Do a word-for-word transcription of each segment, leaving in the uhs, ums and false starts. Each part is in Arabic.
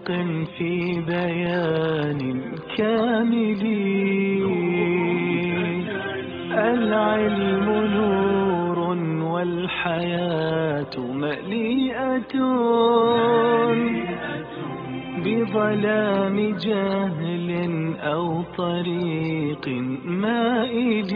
صادق في بيان كامل. العلم نور والحياة مليئة بظلام جهل أو طريق مائل.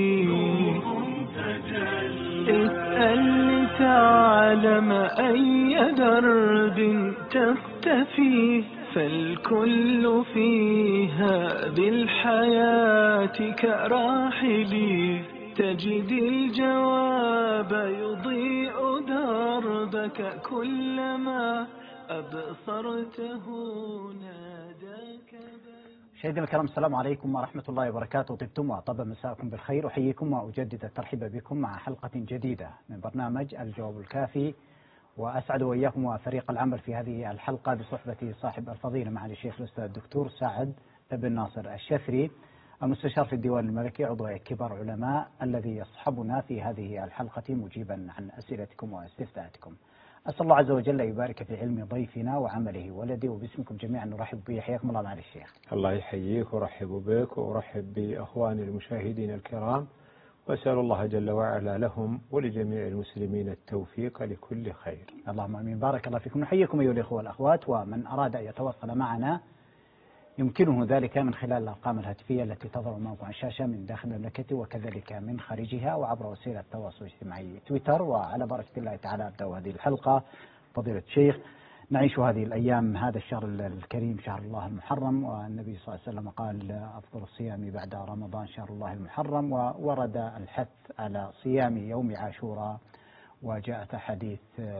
اسأل لتعلم أي درب تختفي، فالكل فيها بالحياة كراحل. تجد الجواب يضيء دربك كلما أبصرته ناداك. مشاهدينا الكرام، السلام عليكم ورحمة الله وبركاته. طبتم وطاب مساءكم بالخير. أحييكم وأجدد الترحيب بكم مع حلقة جديدة من برنامج الجواب الكافي، وأسعد وإياكم وفريق العمل في هذه الحلقة بصحبة صاحب الفضيلة معالي الشيخ الأستاذ الدكتور سعد بن ناصر الشفري، المستشار في الديوان الملكي، عضو كبار علماء، الذي يصحبنا في هذه الحلقة مجيبا عن أسئلتكم واستفتاءاتكم. أسأل الله عز وجل يبارك في علم ضيفنا وعمله ولدي، وباسمكم جميعا نرحب به. حياكم الله معالي الشيخ. الله يحييك ورحب بك ورحب بأخواني المشاهدين الكرام، وأسأل الله جل وعلا لهم ولجميع المسلمين التوفيق لكل خير. اللهم آمين. بارك الله فيكم. نحييكم أيها الأخوة والأخوات، ومن أراد أن يتواصل معنا يمكنه ذلك من خلال الأرقام الهاتفية التي تظهر موقع الشاشة من داخل المملكة وكذلك من خارجها، وعبر وسيلة التواصل الاجتماعي تويتر. وعلى بركة الله تعالى أبدأ هذه الحلقة. فضيلة الشيخ، نعيش هذه الأيام هذا الشهر الكريم، شهر الله المحرم، والنبي صلى الله عليه وسلم قال أفضل الصيام بعد رمضان شهر الله المحرم، وورد الحث على صيام يوم عاشوراء، وجاءت أحاديث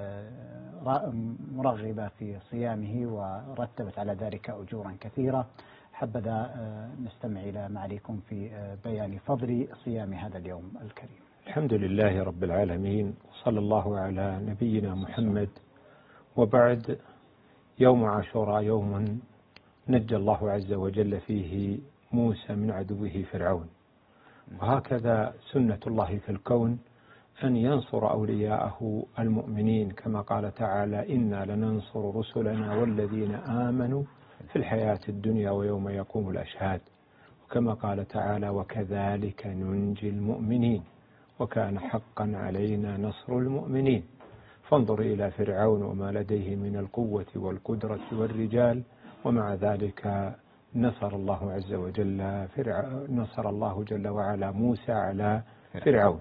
مرغبة في صيامه ورتبت على ذلك أجورا كثيرة. حبذا نستمع إلى معاليكم في بيان فضل صيام هذا اليوم الكريم. الحمد لله رب العالمين، وصلى الله على نبينا محمد. وبعد، يوم عاشوراء يوم نجى الله عز وجل فيه موسى من عدوه فرعون، وهكذا سنة الله في الكون أن ينصر أولياءه المؤمنين، كما قال تعالى: إنا لننصر رسلنا والذين آمنوا في الحياة الدنيا ويوم يقوم الأشهاد. وكما قال تعالى: وكذلك ننجي المؤمنين وكان حقا علينا نصر المؤمنين. فانظر إلى فرعون وما لديه من القوة والقدرة والرجال، ومع ذلك نصر الله عز وجل فرع... نصر الله جل وعلا موسى على فرعون.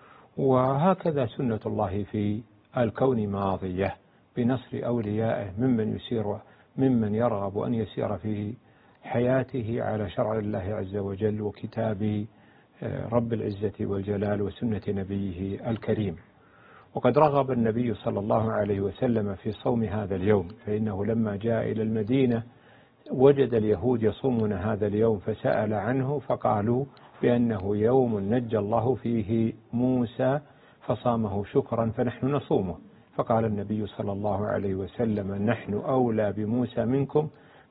وهكذا سنة الله في الكون ماضية بنصر أوليائه ممن يسير ممن يرغب أن يسير في حياته على شرع الله عز وجل وكتاب رب العزة والجلال وسنة نبيه الكريم. وقد رغب النبي صلى الله عليه وسلم في صوم هذا اليوم، فإنه لما جاء إلى المدينة وجد اليهود يصومون هذا اليوم، فسأل عنه فقالوا بأنه يوم نجى الله فيه موسى فصامه شكرا فنحن نصومه. فقال النبي صلى الله عليه وسلم: نحن أولى بموسى منكم،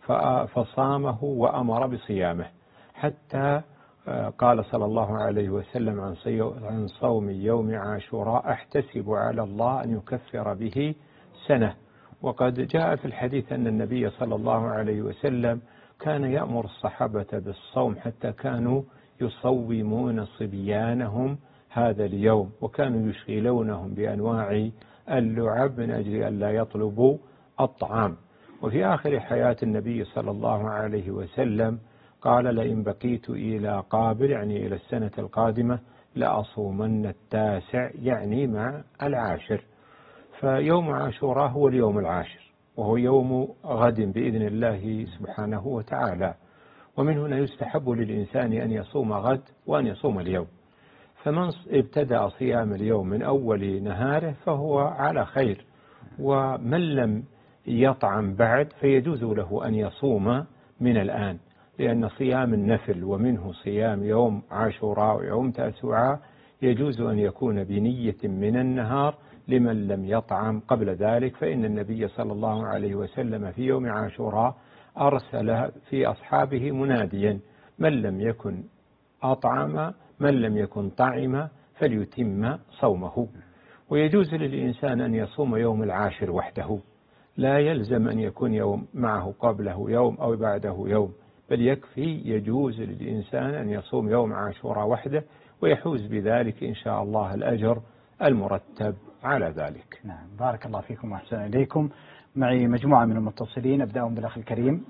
فصامه وأمر بصيامه. حتى قال صلى الله عليه وسلم عن صوم يوم عاشوراء: أحتسب على الله أن يكفر به سنة. وقد جاء في الحديث أن النبي صلى الله عليه وسلم كان يأمر الصحابة بالصوم حتى كانوا يصومون صبيانهم هذا اليوم، وكانوا يشغلونهم بأنواع اللعب من أجل أن لا يطلبوا الطعام. وفي آخر حياة النبي صلى الله عليه وسلم قال: لئن بقيت إلى قابل، يعني إلى السنة القادمة، لأصومن التاسع، يعني مع العاشر. فيوم عاشوراء هو اليوم العاشر، وهو يوم غد بإذن الله سبحانه وتعالى. ومن هنا يستحب للإنسان أن يصوم غد وأن يصوم اليوم. فمن ابتدأ صيام اليوم من أول نهاره فهو على خير، ومن لم يطعم بعد فيجوز له أن يصوم من الآن، لأن صيام النفل ومنه صيام يوم عاشوراء ويوم تاسوعاء يجوز أن يكون بنية من النهار لمن لم يطعم قبل ذلك. فإن النبي صلى الله عليه وسلم في يوم عاشوراء أرسل في أصحابه مناديا: من لم يكن أطعم من لم يكن طعم فليتم صومه. ويجوز للإنسان أن يصوم يوم العاشر وحده، لا يلزم أن يكون يوم معه قبله يوم أو بعده يوم، بل يكفي يجوز للإنسان أن يصوم يوم عاشوراء وحده ويحوز بذلك إن شاء الله الأجر المرتب على ذلك. نعم، بارك الله فيكم وأحسن إليكم. معي مجموعة من المتصلين، أبدأهم بالأخ الكريم.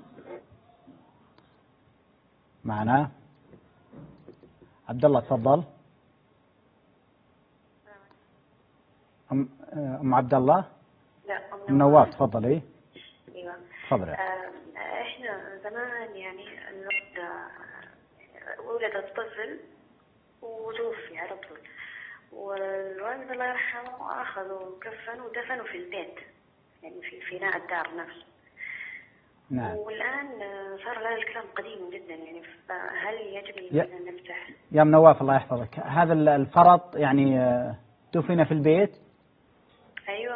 معنا عبد الله، تفضل. أم أم عبد الله؟ لا، أم نواف، تفضلي. ايوه، تفضلي. آه، احنا زمان يعني الوالدة ولدت طفل وتوفي على طول، والوالد الله يرحمه أخذوا كفنوا ودفنوا في البيت، يعني في فناء الدار نفسه. نعم. والآن صار هذا الكلام قديم جدا، يعني فهل يجب أن نفتح؟ يا أم نواف الله يحفظك، هذا الفرط يعني دفن في البيت؟ أيوه،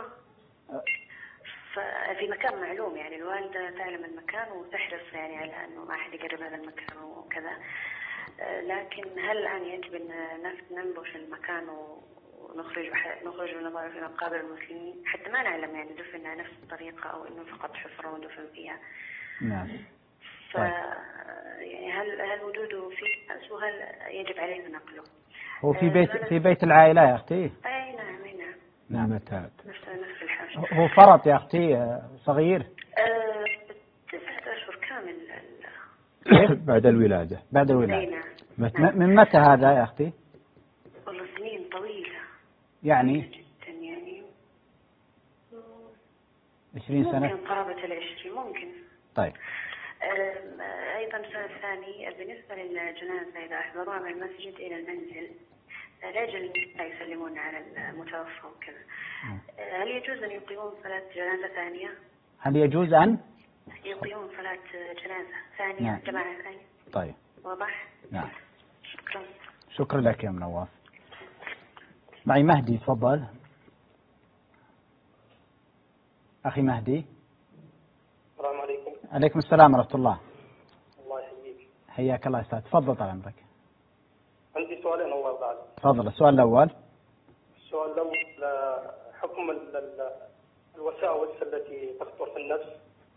في مكان معلوم، يعني الوالدة تعلم المكان وتحرص يعني على أنه ما أحد يقرب هذا المكان وكذا، لكن هل الآن يجب أن ننبش المكان ونخرج نخرج ونضع في مقابر المسلمين حتى ما نعلم يعني دفننا نفس الطريقة أو إنه فقط حفرة ودفن فيها؟ نعم. ف يعني هل هل وجوده في ناس وهل يجب علينا نقله؟ هو في بيت في بيت العائلة يا أختي؟ أي نعم، أي نعم. نعم. نفس نفس الحاجة. هو فرط يا أختي صغير؟ أه تسعة أشهر كامل بعد الولادة. بعد الولادة. نعم. نعم. من متى هذا يا أختي؟ والله سنين طويلة. يعني؟ جدا يعني. عشرين سنة؟ ممكن قرابة العشرين ممكن. طيب. أيضا السؤال الثاني بالنسبة للجنازة إذا أحضروها من المسجد إلى المنزل، الرجل لا يسلمون على المتوفى وكذا، هل يجوز أن يقيمون صلاة جنازة ثانية؟ هل يجوز أن يقيمون صلاة جنازة ثانية؟ نعم. جماعة ثانية. طيب. واضح؟ نعم. شكرا. شكرا لك يا أم نواف. معي مهدي، تفضل. أخي مهدي. السلام عليكم. عليكم السلام ورحمة الله. الله يحييك. حياك الله أستاذ، تفضل طال عمرك. عندي سؤالين الله يرضى عليك. تفضل. السؤال الأول. السؤال الأول حكم الوساوس التي تخطر في النفس،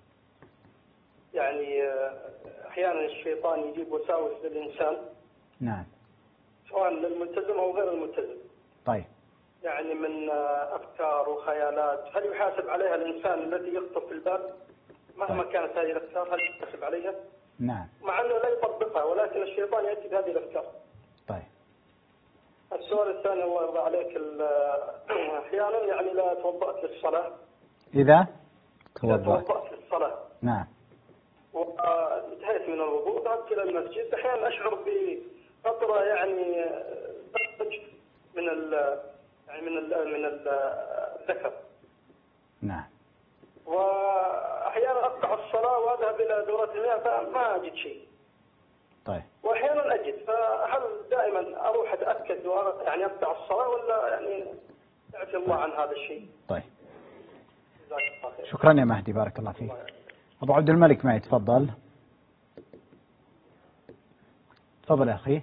يعني أحيانا الشيطان يجيب وساوس للإنسان. نعم. سواء للملتزم أو غير الملتزم. طيب. يعني من أفكار وخيالات، هل يحاسب عليها الإنسان الذي يخطر في الباب مهما طيب. كانت هذه الأفكار؟ هل يحاسب عليها؟ نعم. مع أنه لا يطبقها، ولكن الشيطان يأتي بهذه الأفكار. طيب. السؤال الثاني الله يرضى عليك، أحيانا يعني لا توضأت للصلاة. إذا توضأت توضأت للصلاة. نعم. وانتهيت من الوضوء ذهبت إلى المسجد، أحيانا أشعر بقطرة يعني من ال يعني من ال من الذكر. نعم. وأحيانا أقطع الصلاة وأذهب إلى دورة المياه فما أجد شيء. طيب. وأحيانا أجد، فهل دائما أروح أتأكد يعني أقطع الصلاة ولا يعني يعفي الله عن هذا الشيء؟ طيب. شكرا يا مهدي، بارك الله فيك. أبو عبد الملك معي، تفضل. تفضل يا أخي.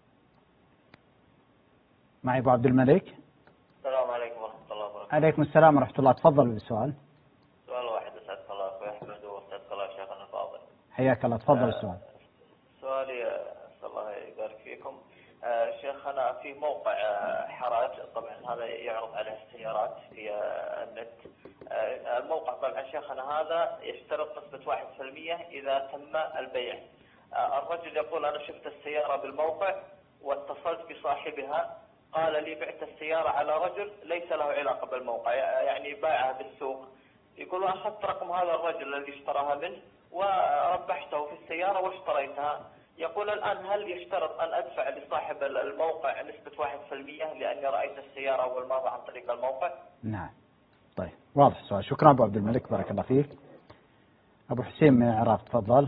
معي أبو عبد الملك. السلام عليكم ورحمة الله وبركاته. عليكم السلام ورحمة الله، تفضل بالسؤال. سؤال واحد أسعدك الله أخوي أحمد وأسعدك الله شيخنا الفاضل. حياك الله، تفضل السؤال. سؤالي أسأل الله يبارك فيكم. شيخنا في موقع حراج، طبعا هذا يعرض عليه السيارات في النت. الموقع طبعا شيخنا هذا يشترط نسبة واحد في المية إذا تم البيع. الرجل يقول أنا شفت السيارة بالموقع واتصلت بصاحبها، قال لي بعت السيارة على رجل ليس له علاقة بالموقع، يعني باعها بالسوق. يقول أخذت رقم هذا الرجل الذي اشتراها منه وربحته في السيارة واشتريتها. يقول الآن هل يشترط أن أدفع لصاحب الموقع نسبة واحد في المية لأني رأيت السيارة أول مرة عن طريق الموقع؟ نعم. طيب، واضح السؤال. شكرا أبو عبد الملك، بارك الله فيك. أبو حسين من العراق، تفضل.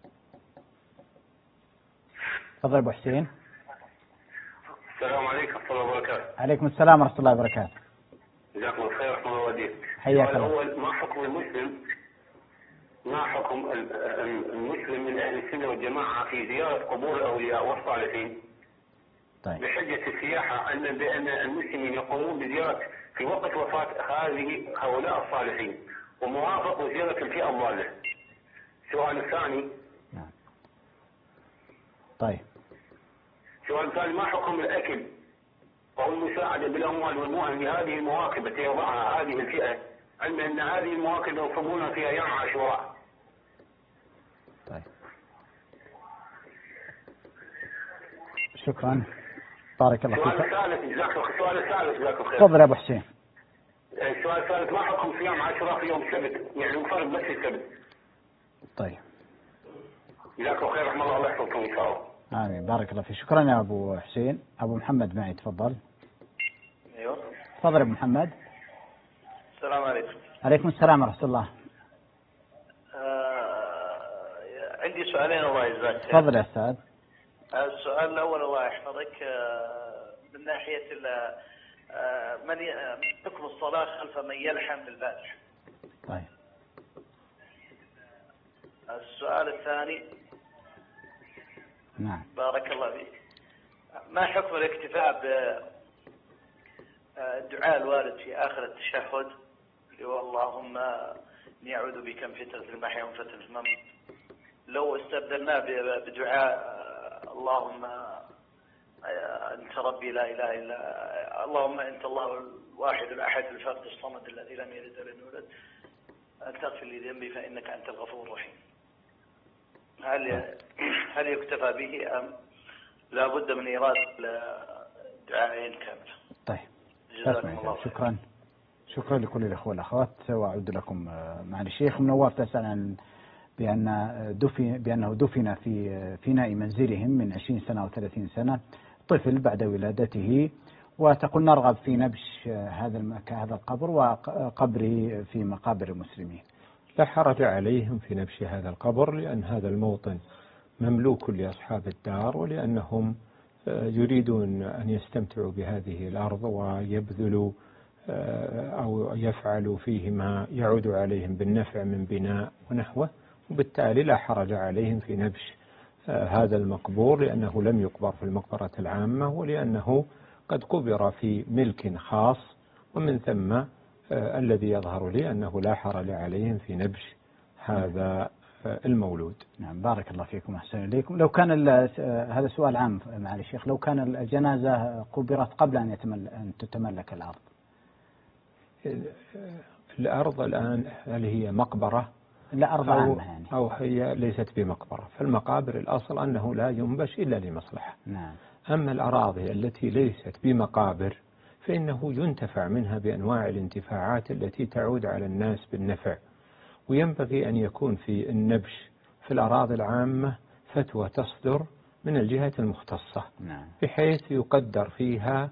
تفضل أبو حسين. السلام عليكم ورحمة الله وبركاته. عليكم السلام ورحمة الله وبركاته. جزاكم الله خير ورحمة الله وبركاته. حياك الله. الأول، ما حكم المسلم ما حكم المسلم من أهل السنة والجماعة في زيارة قبور الأولياء والصالحين؟ طيب. بحجة السياحة أن بأن المسلمين يقومون بزيارة في وقت وفاة هذه هؤلاء الصالحين، وموافق وزيرة الفئة الضالة. السؤال الثاني. نعم. طيب. السؤال الثاني، ما حكم الأكل أو المساعدة بالأموال والمؤن لهذه المواكب التي يضعها هذه الفئة، علما أن هذه المواكب يصومون في أيام عاشوراء؟ طيب. شكرا. بارك الله فيك. السؤال الثالث جزاك الله السؤال الثالث جزاك الله خير. تفضل يا ابو حسين. السؤال الثالث، ما حكم صيام عاشوراء في يوم السبت؟ يعني مفرد بس السبت. طيب. جزاك الله خير، رحمه الله الله يحفظكم ان شاء الله. امين. بارك الله فيك. شكرا يا ابو حسين. ابو محمد معي، تفضل. ايوه. تفضل يا ابو محمد. السلام عليكم. عليكم السلام ورحمه الله. آه عندي سؤالين الله يجزاك. تفضل يا استاذ. السؤال الاول الله يحفظك، آه من ناحيه آه من حكم الصلاه خلف من يلحن بالفاتحه. طيب. السؤال الثاني. نعم. بارك الله فيك. ما حكم الاكتفاء بدعاء الوارد في آخر التشهد، اللهم إني أعوذ بك من فتنة المحيا ومن فتنة الممات، لو استبدلناه بدعاء اللهم أنت ربي لا إله إلا اللهم أنت الله الواحد الأحد الفرد الصمد الذي لم يلد ولم يولد أن تغفر لي ذنبي فإنك أنت الغفور الرحيم، هل هل يكتفى به أم لا بد من إيراد دعائين كاملة؟ طيب. جزاكم الله. شكرا. شكرا لكل الأخوة والأخوات. وأعود لكم مع الشيخ. منواف تسأل عن بأن دفن بأنه دفن في فناء منزلهم من عشرين سنة أو ثلاثين سنة طفل بعد ولادته، وتقول نرغب في نبش هذا المكان هذا القبر وقبره في مقابر المسلمين. لا حرج عليهم في نبش هذا القبر، لأن هذا الموطن مملوك لأصحاب الدار، ولأنهم يريدون أن يستمتعوا بهذه الأرض ويبذلوا أو يفعلوا فيه ما يعود عليهم بالنفع من بناء ونحوه، وبالتالي لا حرج عليهم في نبش هذا المقبور، لأنه لم يقبر في المقبرة العامة، ولأنه قد قبر في ملك خاص، ومن ثم الذي يظهر لي أنه لا حرج عليهم في نبش هذا المولود. نعم. بارك الله فيكم وأحسن إليكم. لو كان هذا سؤال عام معالي الشيخ، لو كان الجنازة قبرت قبل أن يتمل أن تتملك الأرض، الأرض الآن هل هي مقبرة؟ لا، أرض عامة يعني. أو هي ليست بمقبرة، فالمقابر الأصل أنه لا ينبش إلا لمصلحة. نعم. أما الأراضي التي ليست بمقابر فإنه ينتفع منها بأنواع الانتفاعات التي تعود على الناس بالنفع، وينبغي أن يكون في النبش في الأراضي العامة فتوى تصدر من الجهة المختصة. نعم. بحيث يقدر فيها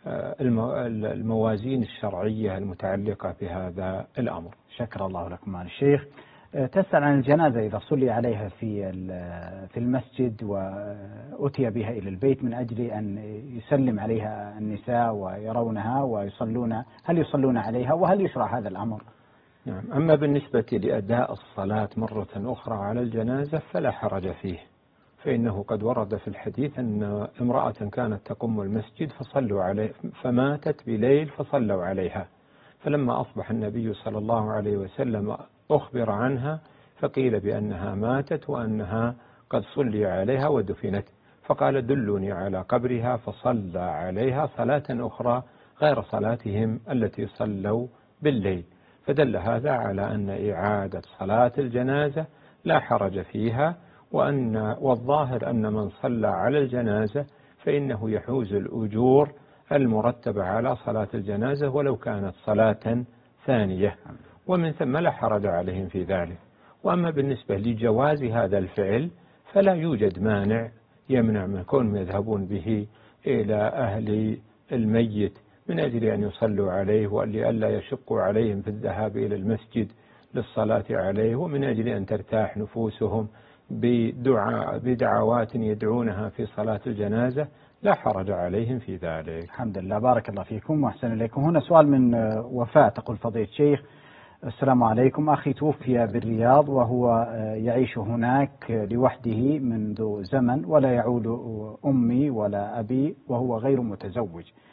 الموازين الشرعية المتعلقة بهذا الأمر. شكر الله لكم معالي الشيخ. تسأل عن الجنازة إذا صلي عليها في في المسجد وأتي بها إلى البيت من أجل أن يسلم عليها النساء ويرونها ويصلون، هل يصلون عليها وهل يشرع هذا الأمر؟ نعم. أما بالنسبة لأداء الصلاة مرة أخرى على الجنازة فلا حرج فيه، فإنه قد ورد في الحديث أن امرأة كانت تقوم المسجد فصلوا عليه فماتت بليل فصلوا عليها، فلما أصبح النبي صلى الله عليه وسلم أخبر عنها فقيل بأنها ماتت وأنها قد صلي عليها ودفنت، فقال دلوني على قبرها فصلى عليها صلاة أخرى غير صلاتهم التي صلوا بالليل، فدل هذا على أن إعادة صلاة الجنازة لا حرج فيها، وأن والظاهر أن من صلى على الجنازة فإنه يحوز الأجور المرتبة على صلاة الجنازة ولو كانت صلاة ثانية، ومن ثم لا حرج عليهم في ذلك. وأما بالنسبة لجواز هذا الفعل فلا يوجد مانع يمنع من كونهم يذهبون به إلى أهل الميت من أجل أن يصلوا عليه ولئلا يشقوا عليهم في الذهاب إلى المسجد للصلاة عليه، ومن أجل أن ترتاح نفوسهم بدعاء بدعوات يدعونها في صلاة الجنازة لا حرج عليهم في ذلك. الحمد لله. بارك الله فيكم وأحسن إليكم. هنا سؤال من وفاء، تقول فضيلة الشيخ السلام عليكم، أخي توفي بالرياض وهو يعيش هناك لوحده منذ زمن ولا يعود أمي ولا أبي وهو غير متزوج،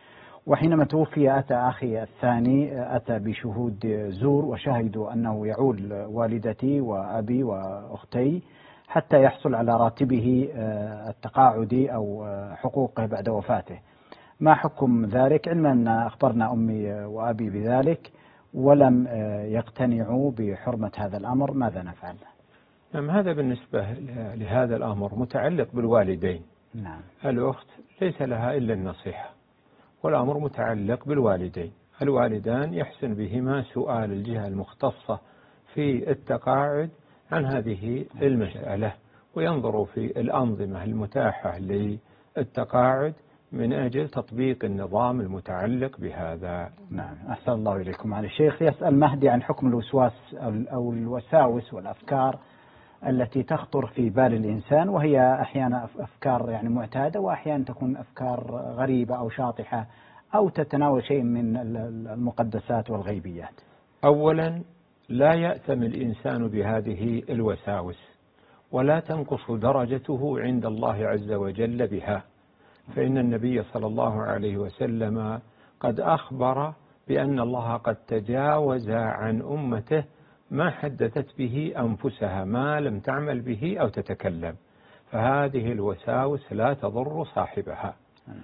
وحينما توفي أتى أخي الثاني أتى بشهود زور وشهدوا أنه يعول والدتي وأبي وأختي حتى يحصل على راتبه التقاعدي أو حقوقه بعد وفاته. ما حكم ذلك؟ علما أن أخبرنا أمي وأبي بذلك ولم يقتنعوا بحرمة هذا الأمر، ماذا نفعل؟ نعم، هذا بالنسبة لهذا الأمر متعلق بالوالدين. نعم. الأخت ليس لها إلا النصيحة، والأمر متعلق بالوالدين. الوالدان يحسن بهما سؤال الجهة المختصة في التقاعد عن هذه المسألة، وينظروا في الأنظمة المتاحة للتقاعد من أجل تطبيق النظام المتعلق بهذا. نعم، أحسن الله إليكم. على الشيخ يسأل مهدي عن حكم الوسواس أو الوساوس والأفكار التي تخطر في بال الإنسان، وهي أحيانا أفكار يعني معتادة، وأحيانا تكون أفكار غريبة أو شاطحة أو تتناول شيء من المقدسات والغيبيات. أولا، لا يأثم الإنسان بهذه الوساوس، ولا تنقص درجته عند الله عز وجل بها، فإن النبي صلى الله عليه وسلم قد أخبر بأن الله قد تجاوز عن أمته ما حدثت به أنفسها ما لم تعمل به أو تتكلم، فهذه الوساوس لا تضر صاحبها.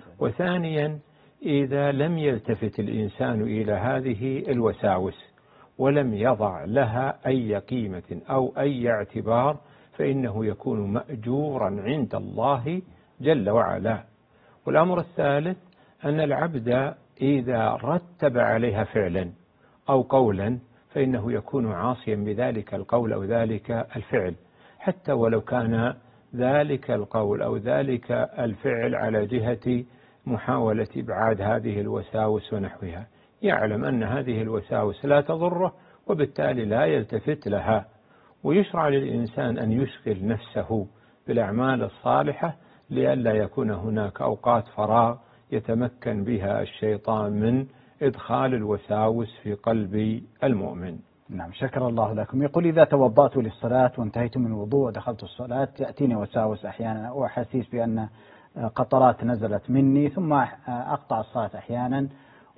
وثانيا، إذا لم يلتفت الإنسان إلى هذه الوساوس ولم يضع لها أي قيمة أو أي اعتبار فإنه يكون مأجورا عند الله جل وعلا. والأمر الثالث أن العبد إذا رتب عليها فعلا أو قولا فإنه يكون عاصيا بذلك القول أو ذلك الفعل، حتى ولو كان ذلك القول أو ذلك الفعل على جهة محاولة إبعاد هذه الوساوس ونحوها، يعلم أن هذه الوساوس لا تضره وبالتالي لا يلتفت لها. ويشرع للإنسان أن يشغل نفسه بالأعمال الصالحة لئلا يكون هناك أوقات فراغ يتمكن بها الشيطان من إدخال الوساوس في قلب المؤمن. نعم، شكر الله لكم. يقول إذا توضأت للصلاة وانتهيت من الوضوء ودخلت الصلاة يأتيني وساوس أحيانا وأحاسيس بأن قطرات نزلت مني، ثم أقطع الصلاة أحيانا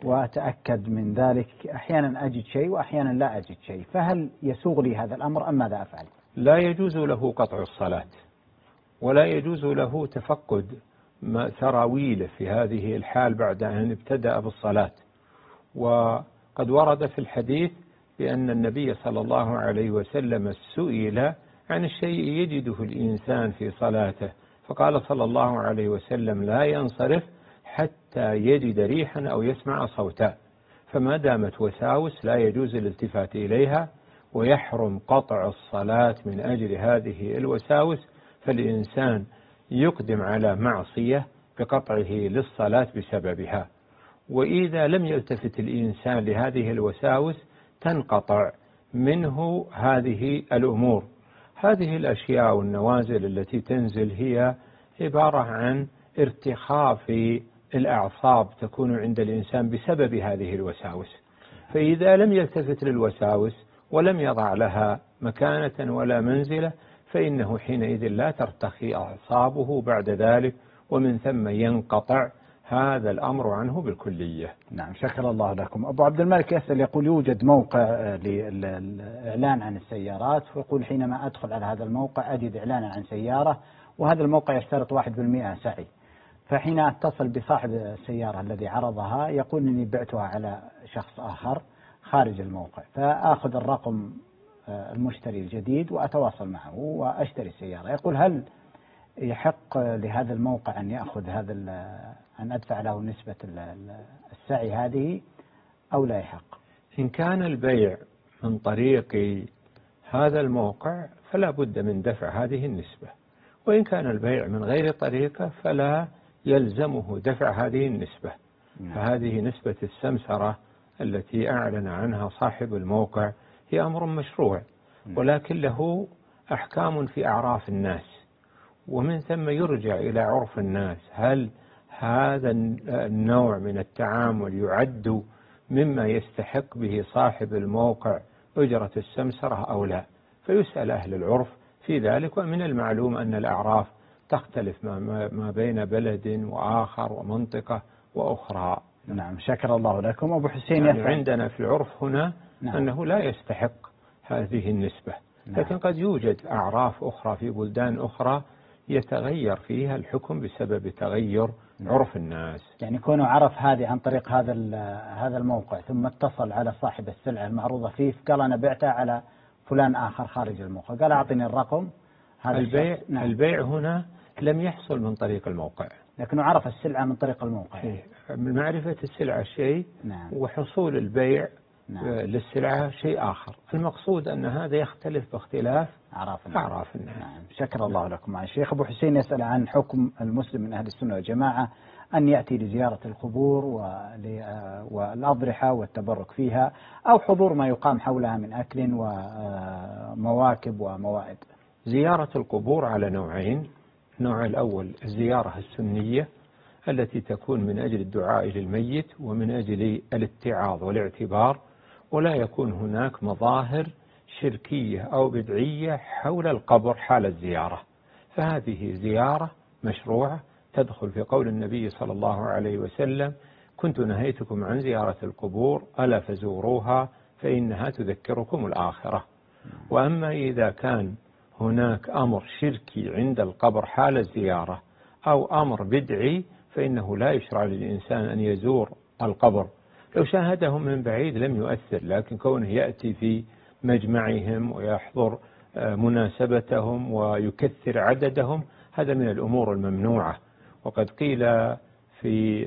وأتأكد من ذلك، أحيانا أجد شيء وأحيانا لا أجد شيء، فهل يسوغ لي هذا الأمر أم ماذا أفعل؟ لا يجوز له قطع الصلاة، ولا يجوز له تفقد سراويله في هذه الحال بعد أن ابتدأ بالصلاة. وقد ورد في الحديث بأن النبي صلى الله عليه وسلم سئل عن الشيء يجده الإنسان في صلاته، فقال صلى الله عليه وسلم لا ينصرف حتى يجد ريحا أو يسمع صوتا. فما دامت وساوس لا يجوز الالتفات إليها، ويحرم قطع الصلاة من أجل هذه الوساوس، فالإنسان يقدم على معصية بقطعه للصلاة بسببها. وإذا لم يلتفت الإنسان لهذه الوساوس تنقطع منه هذه الأمور. هذه الأشياء والنوازل التي تنزل هي عبارة عن ارتخاء في الأعصاب تكون عند الإنسان بسبب هذه الوساوس، فإذا لم يلتفت للوساوس ولم يضع لها مكانة ولا منزلة فإنه حينئذ لا ترتخي أعصابه بعد ذلك، ومن ثم ينقطع هذا الأمر عنه بالكلية. نعم، شكر الله لكم. أبو عبد الملك يسأل يقول يوجد موقع للإعلان عن السيارات، ويقول حينما أدخل على هذا الموقع أجد إعلانا عن سيارة، وهذا الموقع يشترط واحد بالمئة سعي، فحين أتصل بصاحب السيارة الذي عرضها يقول إني بعتها على شخص آخر خارج الموقع، فأخذ الرقم المشتري الجديد وأتواصل معه وأشتري السيارة. يقول هل يحق لهذا الموقع أن يأخذ هذا أن أدفع له نسبة السعي هذه أو لا يحق؟ إن كان البيع من طريق هذا الموقع فلا بد من دفع هذه النسبة، وإن كان البيع من غير طريقة فلا يلزمه دفع هذه النسبة. فهذه نسبة السمسرة التي أعلن عنها صاحب الموقع هي أمر مشروع، ولكن له أحكام في أعراف الناس، ومن ثم يرجع إلى عرف الناس، هل هذا النوع من التعامل يعد مما يستحق به صاحب الموقع أجرة السمسرة أو لا، فيسأل أهل العرف في ذلك. ومن المعلوم أن الأعراف تختلف ما بين بلد وآخر ومنطقة وأخرى. نعم شكر الله لكم. أبو حسين يعني يسأل عندنا في العرف هنا نعم. أنه لا يستحق هذه النسبة، نعم. لكن قد يوجد أعراف أخرى في بلدان أخرى يتغير فيها الحكم بسبب تغير نعم. عرف الناس. يعني كونه عرف هذه عن طريق هذا هذا الموقع ثم اتصل على صاحب السلعة المعروضة فيه قال أنا بعتها على فلان آخر خارج الموقع، قال أعطني الرقم. هذا البيع نعم. البيع هنا لم يحصل من طريق الموقع، لكنه عرف السلعة من طريق الموقع. من معرفة السلعة شيء نعم. وحصول البيع نعم. للسلعة شيء آخر. المقصود أن هذا يختلف باختلاف أعراف الناس. أعراف الناس. نعم. شكر الله لكم. مع الشيخ أبو حسين يسأل عن حكم المسلم من أهل السنة والجماعة أن يأتي لزيارة القبور والأضرحة والتبرك فيها أو حضور ما يقام حولها من أكل ومواكب وموائد. زيارة القبور على نوعين. النوع الأول الزيارة السنية التي تكون من أجل الدعاء للميت ومن أجل الاتعاظ والاعتبار، ولا يكون هناك مظاهر شركية أو بدعية حول القبر حال الزيارة، فهذه زيارة مشروعة تدخل في قول النبي صلى الله عليه وسلم: كنت نهيتكم عن زيارة القبور ألا فزوروها فإنها تذكركم الآخرة. وأما إذا كان هناك أمر شركي عند القبر حال الزيارة أو أمر بدعي فإنه لا يشرع للإنسان أن يزور القبر. لو شاهدهم من بعيد لم يؤثر، لكن كونه يأتي في مجمعهم ويحضر مناسبتهم ويكثر عددهم هذا من الأمور الممنوعة. وقد قيل في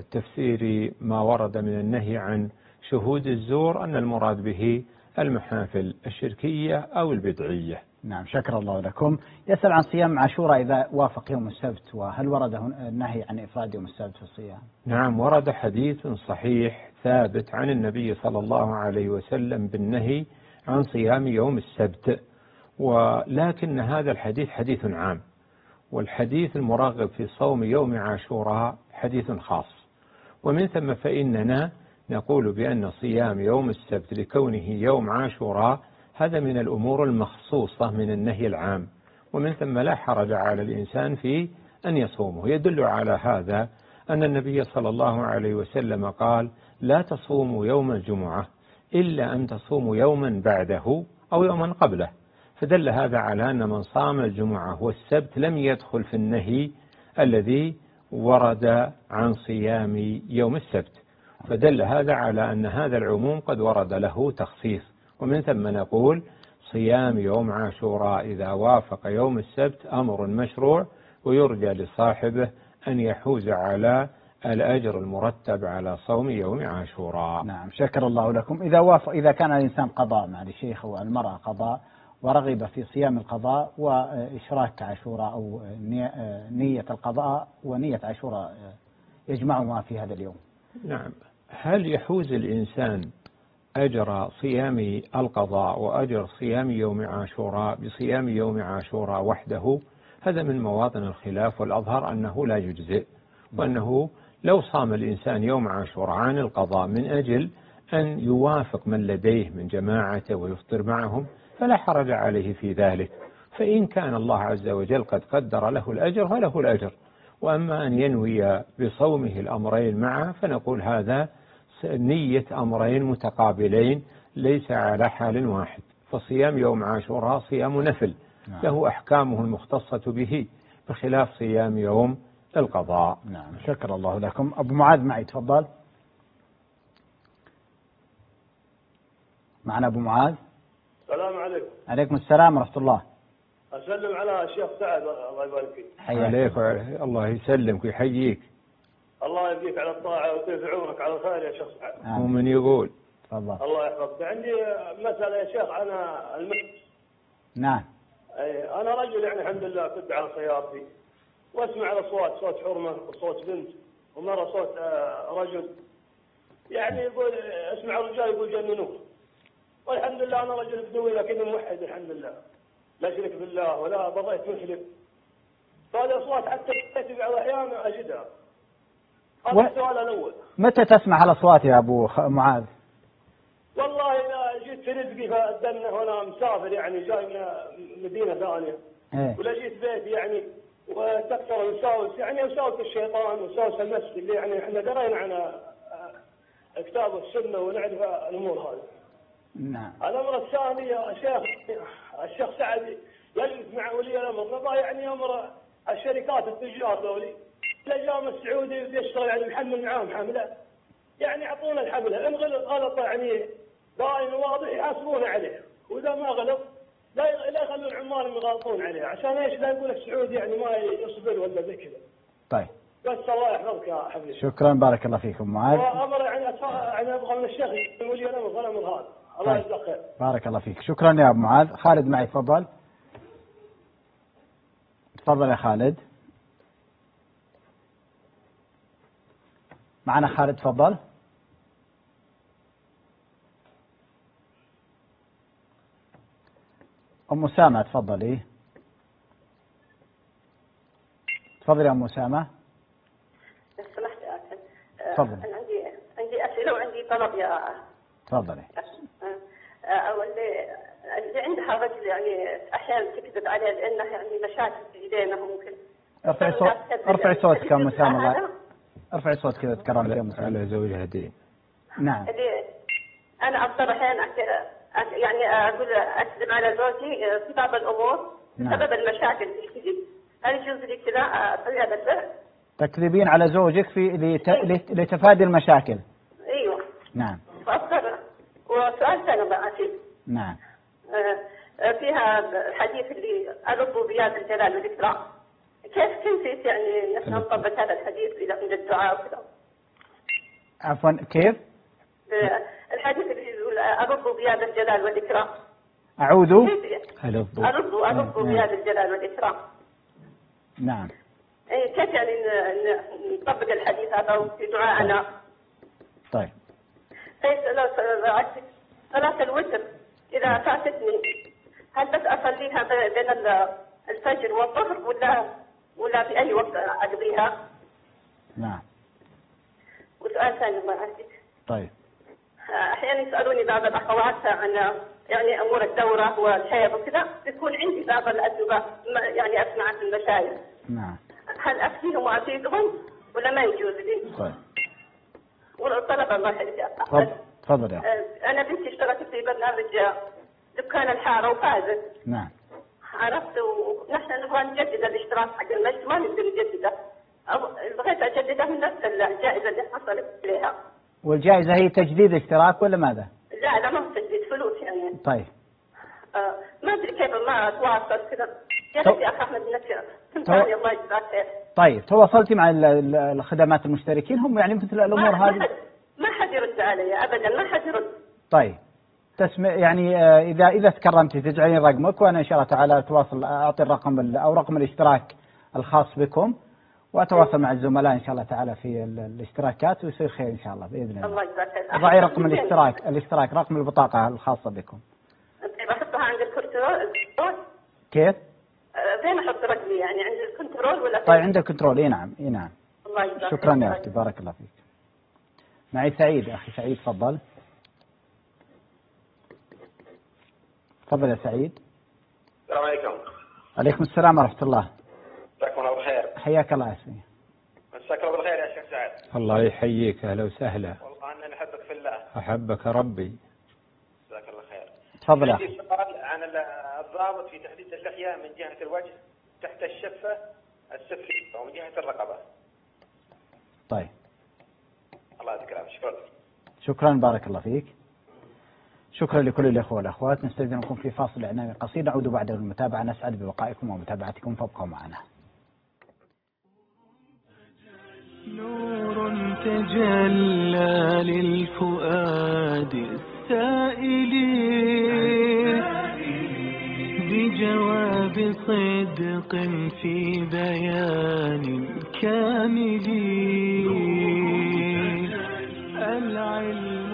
تفسير ما ورد من النهي عن شهود الزور أن المراد به المحافل الشركية أو البدعية. نعم شكر الله لكم. يسأل عن صيام عاشوراء إذا وافق يوم السبت، وهل ورد النهي عن إفراد يوم السبت في الصيام؟ نعم ورد حديث صحيح ثابت عن النبي صلى الله عليه وسلم بالنهي عن صيام يوم السبت، ولكن هذا الحديث حديث عام، والحديث المرغب في صوم يوم عاشوراء حديث خاص. ومن ثم فإننا نقول بأن صيام يوم السبت لكونه يوم عاشوراء هذا من الأمور المخصوصة من النهي العام، ومن ثم لا حرج على الإنسان في أن يصومه. يدل على هذا أن النبي صلى الله عليه وسلم قال: لا تصوموا يوم الجمعة إلا أن تصوموا يوما بعده أو يوما قبله، فدل هذا على أن من صام الجمعة والسبت لم يدخل في النهي الذي ورد عن صيام يوم السبت، فدل هذا على أن هذا العموم قد ورد له تخصيص. ومن ثم نقول صيام يوم عاشوراء إذا وافق يوم السبت أمر مشروع، ويرجى لصاحبه أن يحوز على الأجر المرتب على صوم يوم عاشوراء. نعم شكر الله لكم. إذا وافق إذا كان الإنسان قضاء مع الشيخ والمرأة قضاء ورغب في صيام القضاء وإشراك عاشوراء أو نية القضاء ونية عاشوراء يجمعهما في هذا اليوم، نعم، هل يحوز الإنسان أجر صيام القضاء وأجر صيام يوم عاشوراء بصيام يوم عاشوراء وحده؟ هذا من مواطن الخلاف، والأظهر أنه لا يجزئ، وأنه لو صام الإنسان يوم عاشوراء عن القضاء من أجل أن يوافق من لديه من جماعته ويفطر معهم فلا حرج عليه في ذلك، فإن كان الله عز وجل قد قدر له الأجر فله الأجر. وأما أن ينوي بصومه الأمرين معا فنقول هذا نية أمرين متقابلين ليس على حال واحد، فصيام يوم عاشوراء صيام نفل له أحكامه المختصة به بخلاف صيام يوم القضاء. نعم شكر الله لكم. أبو معاذ معي تفضل. معنا أبو معاذ. السلام عليكم. عليكم السلام ورحمة الله. أسلم على الشيخ سعد الله يبارك فيك. عليك وعليك. الله يسلمك ويحييك. الله يبقيك على الطاعة ويطيل عمرك على الخير يا شيخ سعد. ومن يقول تفضل. الله يحفظك. عندي مسألة يا شيخ عن المسجد. نعم. أي أنا رجل يعني الحمد لله كنت على سيارتي واسمع الأصوات، صوت حرمة وصوت بنت ومرة صوت رجل، يعني يقول اسمع الرجال يقول جننوه، والحمد لله أنا رجل بدوي لكني موحد الحمد لله، لا شرك بالله ولا بضيت مشرك، فهذه الأصوات حتى في بعض الأحيان أجدها. هذا و... السؤال الأول. متى تسمع الأصوات يا أبو معاذ؟ والله إذا جيت في رزقي فأدنه وأنا مسافر يعني جاي من مدينة ثانية، إيه؟ ولا جيت بيتي يعني وتكثر الوساوس، يعني وساوس الشيطان وساوس المس اللي يعني احنا درينا عن الكتاب والسنة ونعرف الأمور هذه. نعم. الأمر الثاني يا شيخ، الشيخ سعد يجلس مع ولي الأمر، رضا يعني أمر الشركات التجار ذولي، النظام السعودي يشتغل يعني يحمل معاهم حملة، يعني يعطونا الحملة، إن غلط غلط يعني باين واضح يحاسبونا عليه، وإذا ما غلط لا لا يخلوا العمال يغلطون عليه، عشان ايش؟ لا يقول السعودي يعني ما يصبر ولا زي كذا. طيب. بس الله يحفظك يا حبيبي. شكرا، بارك الله فيكم معاذ. وامر يعني يعني ابغى من الشيخ ولي الامر الامر هذا. الله طيب. يجزاك خير. بارك الله فيك، شكرا يا ابو معاذ. خالد معي، تفضل. تفضل يا خالد. معنا خالد، تفضل. ام اسامه تفضلي. تفضلي يا ام اسامه. لو سمحت يا أخي. تفضل. أنا عندي عندي أسئلة وعندي طلب يا. تفضلي. أول اللي عندها رجل يعني أحيانا تكذب عليه لأنه يعني مشاكل في إيدينا ممكن. ارفعي صوت ارفعي صوتك يا ام اسامه. الله ارفعي صوتك كذا تكرم يا ام اسامه. على زوجها دين. نعم. اللي أنا أضطر أحيانا يعني أقول أكذب على زوجي في بعض الأمور بسبب المشاكل في الكذب. هل يجوز لي كذا أسوي هذا الفعل؟ تكذبين على زوجك في لت... لتفادي المشاكل. ايوه. نعم. فأضطر. وسؤال ثاني الله يعافيك. نعم. آه فيها الحديث اللي الربوبيات الجلال والإكرام. كيف كيف يعني نحن نطبق هذا الحديث إذا عند الدعاء وكذا؟ عفوا كيف؟ الحديث اللي يقول الربوبيات الجلال والإكرام. أعوذ. الرب الرب بيد الجلال والإكرام. نعم. إيه كيف يعني نطبق الحديث هذا في دعائنا؟ طيب. طيب صلاة الوتر إذا فاتتني هل بس أصليها بين الفجر والظهر ولا ولا في أي وقت أقضيها؟ نعم. وسؤال ثاني الله يعافيك. طيب. أحيانا يسألوني بعض الأخوات عن يعني أمور الدورة والحيض وكذا، تكون عندي بعض الأجوبة يعني أسمع في المشايخ. نعم. هل أفتيهم وأفيدهم ولا ما يجوز لي؟ طيب. والطلبة الله يحفظك. تفضل تفضل يا. أنا بنتي اشتركت في برنامج دكان الحارة وفازت. نعم. عرفت ونحن نبغى نجدد الاشتراك حق المجد، ما نقدر نجدده. بغيت أجدده من نفس الجائزة اللي حصلت عليها. والجائزة هي تجديد اشتراك ولا ماذا؟ لا لا ما هو تجديد فلوس يعني. طيب. آه ما أدري كيف ما أتواصل كذا. يا ريت يا أخ أحمد إنك تنفعني الله يجزاك خير. طيب تواصلتي مع الخدمات المشتركين هم يعني مثل الأمور ما هذه؟ حد ما حد يرد علي أبدا، ما حد يرد. طيب. تسمع يعني إذا إذا تكرمتي تجعلين رقمك وأنا إن شاء الله تعالى أتواصل أعطي الرقم أو رقم الاشتراك الخاص بكم وأتواصل مع الزملاء إن شاء الله تعالى في الاشتراكات ويصير خير إن شاء الله بإذن الله. الله يجزاك خير. ضعي رقم الاشتراك الاشتراك رقم البطاقة الخاصة بكم. طيب أحطها عند الكنترول. كيف؟ فين أحط رقمي يعني عند الكنترول ولا؟ طيب عند الكنترول إي نعم إي نعم. الله يجزاك. شكرا يا أختي بارك الله فيك. معي سعيد أخي سعيد تفضل. تفضل يا سعيد. السلام عليكم. عليكم السلام ورحمة الله. مساكم الله بالخير. حياك الله يا سيدي. مساك الله بالخير يا شيخ سعد. الله يحييك أهلا وسهلا. والله أنني أحبك في الله. أحبك ربي. مساك الله خير. تفضل يا أخي. عندي سؤال عن الضابط في تحديد اللحية من جهة الوجه تحت الشفة السفلية ومن جهة الرقبة. طيب. الله يعطيك العافية. شكرا. شكرا بارك الله فيك. شكرا لكل الإخوة والأخوات. نستأذنكم في فاصل إعلامي قصير نعود بعد المتابعة. نسعد ببقائكم ومتابعتكم فابقوا معنا. نور تجلى للفؤاد السائل بجواب صدق في بيان كامل العلم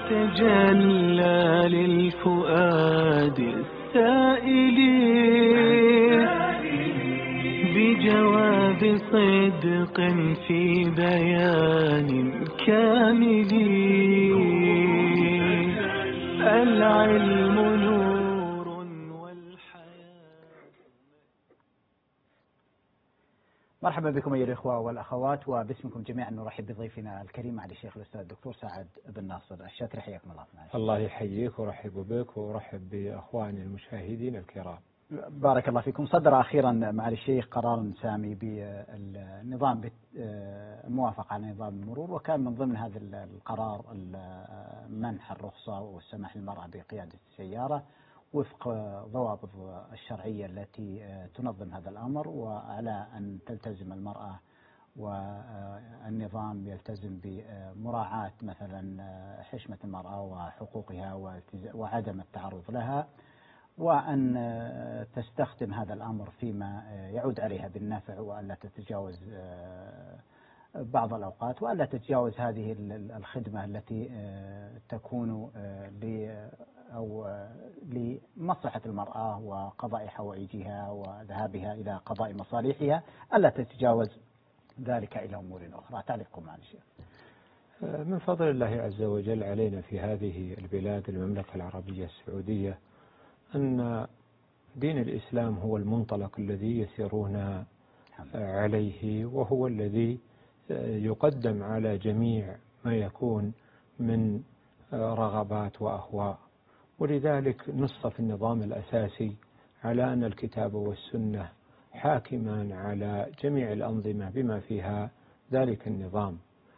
تجلى للفؤاد السائل بجواب صدق في بيان كامل. العلم نور والحياة. مرحبا بكم أيها الإخوة والأخوات، وباسمكم جميعا نرحب بضيفنا الكريم معالي الشيخ الأستاذ الدكتور سعد بن ناصر الشاتري. حياكم الله. الله يحييك ورحب بك ورحب بأخواني المشاهدين الكرام. بارك الله فيكم. صدر أخيرا معالي الشيخ قرار سامي بالنظام بالموافقة على نظام المرور، وكان من ضمن هذا القرار منح الرخصة والسماح للمرأة بقيادة السيارة وفق ضوابط الشرعية التي تنظم هذا الأمر، وعلى أن تلتزم المرأة والنظام يلتزم بمراعاة مثلا حشمة المرأة وحقوقها وعدم التعرض لها، وأن تستخدم هذا الأمر فيما يعود عليها بالنفع، وألا تتجاوز بعض الأوقات، وألا تتجاوز هذه الخدمة التي تكون أو لمصلحة المرأة وقضاء حوائجها وذهابها إلى قضاء مصالحها، ألا تتجاوز ذلك إلى أمور أخرى. تعليقكم معالي الشيخ. من فضل الله عز وجل علينا في هذه البلاد المملكة العربية السعودية أن دين الإسلام هو المنطلق الذي يسيرون عليه، وهو الذي يقدم على جميع ما يكون من رغبات وأهواء. ولذلك نص في النظام الأساسي على أن الكتاب والسنة حاكمان على جميع الأنظمة بما فيها ذلك النظام.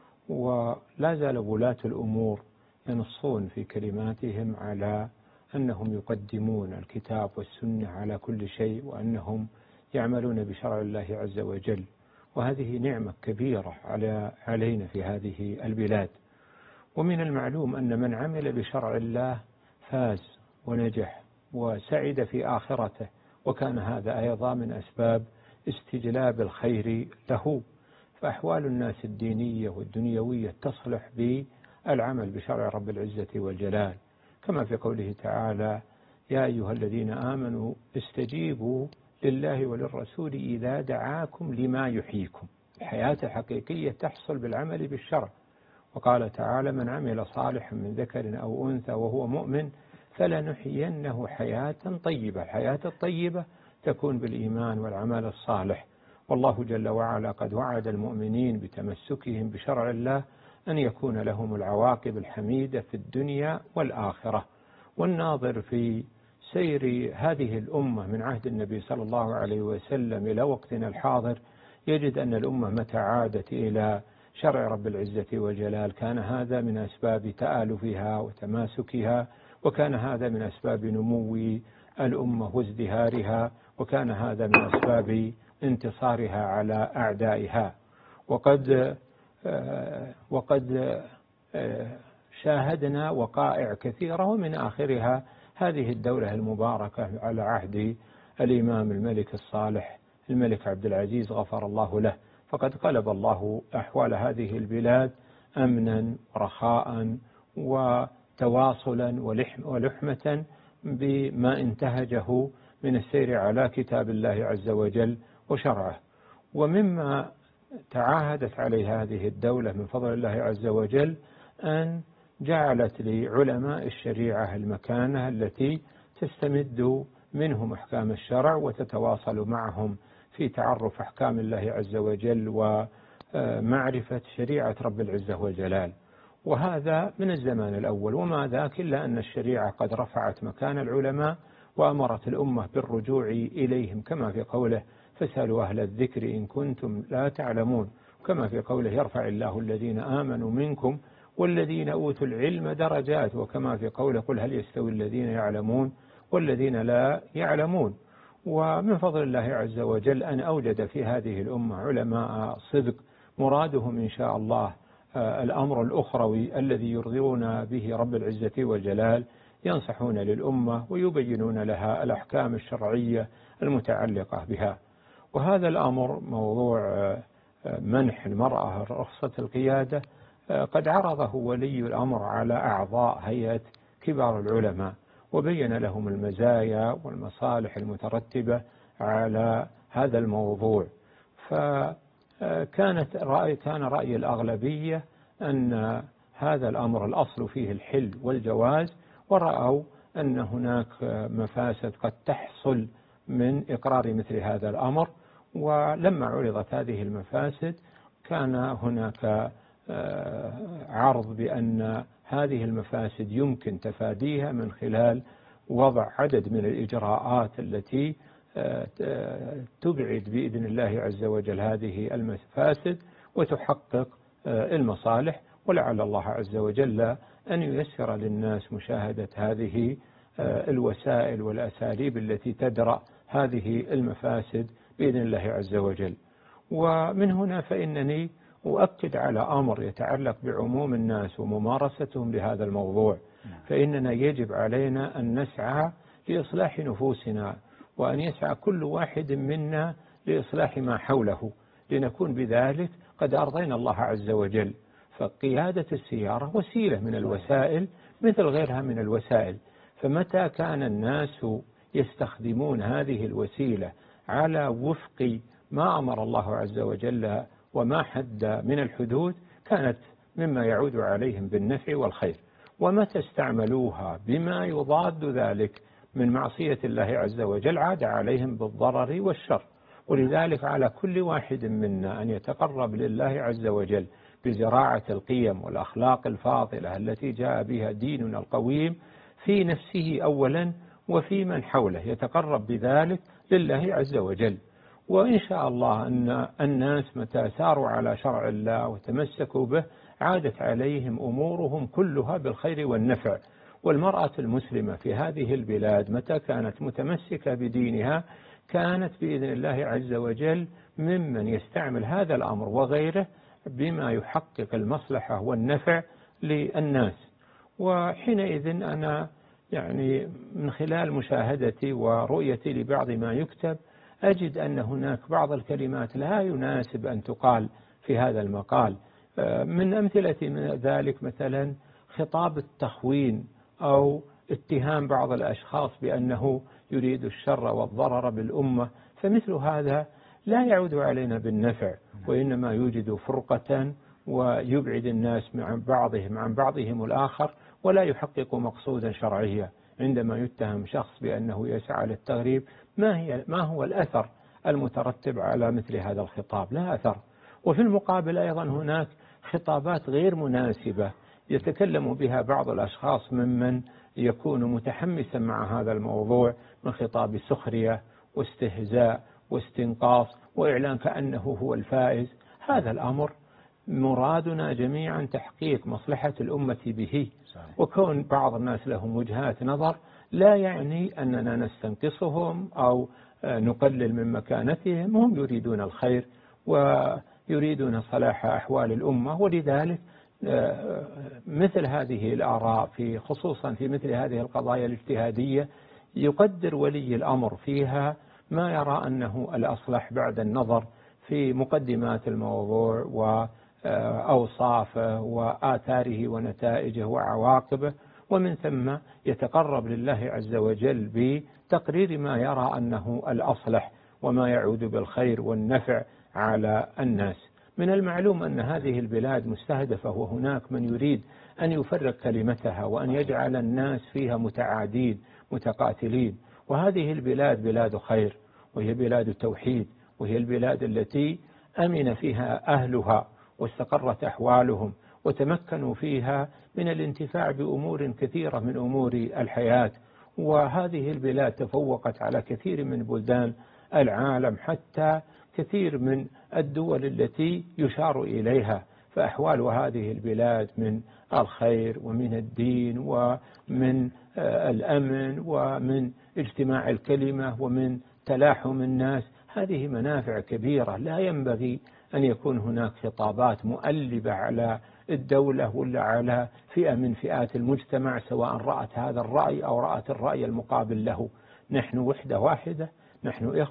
ولا زال ولاة الأمور ينصون في كلماتهم على أنهم يقدمون الكتاب والسنة على كل شيء، وأنهم يعملون بشرع الله عز وجل، وهذه نعمة كبيرة على علينا في هذه البلاد. ومن المعلوم أن من عمل بشرع الله فاز ونجح وسعد في آخرته، وكان هذا أيضا من أسباب استجلاب الخير له. فأحوال الناس الدينية والدنيوية تصلح بالعمل بشرع رب العزة والجلال، كما في قوله تعالى: يا أيها الذين آمنوا استجيبوا لله وللرسول إذا دعاكم لما يحييكم. الحياة الحقيقية تحصل بالعمل بالشرع. وقال تعالى: من عمل صالحا من ذكر أو أنثى وهو مؤمن فلنحيينه حياة طيبة. الحياة الطيبة تكون بالإيمان والعمل الصالح. والله جل وعلا قد وعد المؤمنين بتمسكهم بشرع الله أن يكون لهم العواقب الحميدة في الدنيا والآخرة. والناظر في سير هذه الأمة من عهد النبي صلى الله عليه وسلم إلى وقتنا الحاضر يجد أن الأمة متى عادت إلى شرع رب العزة والجلال كان هذا من أسباب تآلفها وتماسكها، وكان هذا من أسباب نمو الأمة وازدهارها، وكان هذا من أسباب انتصارها على أعدائها. وقد وقد شاهدنا وقائع كثيرة، ومن آخرها هذه الدولة المباركة على عهد الإمام الملك الصالح الملك عبد العزيز غفر الله له. فقد قلب الله أحوال هذه البلاد أمنا ورخاء وتواصلا ولحمة بما انتهجه من السير على كتاب الله عز وجل وشرعه. ومما تعاهدت عليه هذه الدولة من فضل الله عز وجل أن جعلت لعلماء الشريعة المكانة التي تستمد منهم أحكام الشرع وتتواصل معهم في تعرف أحكام الله عز وجل ومعرفة شريعة رب العزة والجلال. وهذا من الزمان الأول، وما ذاك إلا أن الشريعة قد رفعت مكان العلماء وأمرت الأمة بالرجوع إليهم، كما في قوله: فاسألوا أهل الذكر إن كنتم لا تعلمون، كما في قوله: يرفع الله الذين آمنوا منكم والذين أوتوا العلم درجات، وكما في قوله: قل هل يستوي الذين يعلمون والذين لا يعلمون. ومن فضل الله عز وجل أن أوجد في هذه الأمة علماء صدق مرادهم إن شاء الله الأمر الأخروي الذي يرضون به رب العزة والجلال، ينصحون للأمة ويبينون لها الأحكام الشرعية المتعلقة بها. وهذا الأمر موضوع منح المرأة رخصة القيادة قد عرضه ولي الأمر على أعضاء هيئة كبار العلماء وبين لهم المزايا والمصالح المترتبة على هذا الموضوع. فكانت رأي كان رأي الأغلبية أن هذا الأمر الأصل فيه الحل والجواز، ورأوا أن هناك مفاسد قد تحصل من إقرار مثل هذا الأمر. ولما عرضت هذه المفاسد كان هناك عرض بأن هذه المفاسد يمكن تفاديها من خلال وضع عدد من الإجراءات التي تبعد بإذن الله عز وجل هذه المفاسد وتحقق المصالح، ولعل الله عز وجل أن ييسر للناس مشاهدة هذه الوسائل والأساليب التي تدرأ هذه المفاسد بإذن الله عز وجل. ومن هنا فإنني أؤكد على أمر يتعلق بعموم الناس وممارستهم لهذا الموضوع، فإننا يجب علينا أن نسعى لإصلاح نفوسنا، وأن يسعى كل واحد منا لإصلاح ما حوله، لنكون بذلك قد أرضينا الله عز وجل. فقيادة السيارة وسيلة من الوسائل مثل غيرها من الوسائل، فمتى كان الناس يستخدمون هذه الوسيلة على وفق ما أمر الله عز وجل وما حد من الحدود كانت مما يعود عليهم بالنفع والخير. ومتى استعملوها بما يضاد ذلك من معصية الله عز وجل عاد عليهم بالضرر والشر. ولذلك على كل واحد منا أن يتقرب لله عز وجل بزراعة القيم والأخلاق الفاضلة التي جاء بها ديننا القويم في نفسه أولا وفي من حوله، يتقرب بذلك لله عز وجل. وإن شاء الله أن الناس متى ساروا على شرع الله وتمسكوا به عادت عليهم أمورهم كلها بالخير والنفع. والمرأة المسلمة في هذه البلاد متى كانت متمسكة بدينها كانت بإذن الله عز وجل ممن يستعمل هذا الأمر وغيره بما يحقق المصلحة والنفع للناس. وحينئذ أنا يعني من خلال مشاهدتي ورؤيتي لبعض ما يكتب أجد أن هناك بعض الكلمات لا يناسب أن تقال في هذا المقال. من أمثلة من ذلك مثلا خطاب التخوين أو اتهام بعض الأشخاص بأنه يريد الشر والضرر بالأمة، فمثل هذا لا يعود علينا بالنفع، وإنما يوجد فرقة ويبعد الناس عن بعضهم عن بعضهم الآخر، ولا يحقق مقصودا شرعيا. عندما يتهم شخص بأنه يسعى للتغريب ما هي ما هو الأثر المترتب على مثل هذا الخطاب؟ لا أثر. وفي المقابل أيضا هناك خطابات غير مناسبة يتكلم بها بعض الأشخاص ممن يكون متحمسا مع هذا الموضوع من خطاب سخرية واستهزاء واستنقاص وإعلان كأنه هو الفائز. هذا الأمر مرادنا جميعا تحقيق مصلحة الأمة به، وكون بعض الناس لهم وجهات نظر لا يعني أننا نستنقصهم أو نقلل من مكانتهم. هم يريدون الخير ويريدون صلاح أحوال الأمة، ولذلك مثل هذه الآراء في خصوصا في مثل هذه القضايا الاجتهادية يقدر ولي الأمر فيها ما يرى أنه الأصلح بعد النظر في مقدمات الموضوع وأوصافه وآثاره ونتائجه وعواقبه، ومن ثم يتقرب لله عز وجل بتقرير ما يرى أنه الأصلح وما يعود بالخير والنفع على الناس. من المعلوم أن هذه البلاد مستهدفة، وهناك من يريد أن يفرق كلمتها وأن يجعل الناس فيها متعادين متقاتلين. وهذه البلاد بلاد خير، وهي بلاد توحيد، وهي البلاد التي أمن فيها أهلها واستقرت أحوالهم وتمكنوا فيها من الانتفاع بأمور كثيرة من أمور الحياة. وهذه البلاد تفوقت على كثير من بلدان العالم، حتى كثير من الدول التي يشار إليها. فأحوال هذه البلاد من الخير ومن الدين ومن الأمن ومن اجتماع الكلمة ومن تلاحم الناس، هذه منافع كبيرة. لا ينبغي أن يكون هناك خطابات مؤلبة على الدولة ولا على فئة من فئات المجتمع، سواء رأت هذا الرأي أو رأت الرأي المقابل له. نحن وحدة واحدة، نحن إخوة،